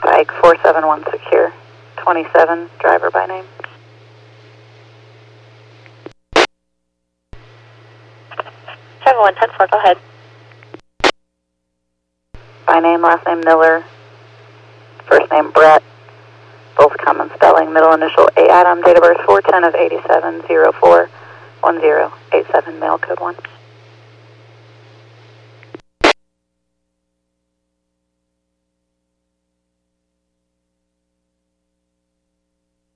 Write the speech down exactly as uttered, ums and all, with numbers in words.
Pike four seven one secure. twenty-seven, driver by name. seven one ten four, go ahead. By name, last name Miller. First name Brett. Both common spelling. Middle initial A Adam. Date of birth four ten of eighty-seven. zero four one zero eight seven. Mail code one.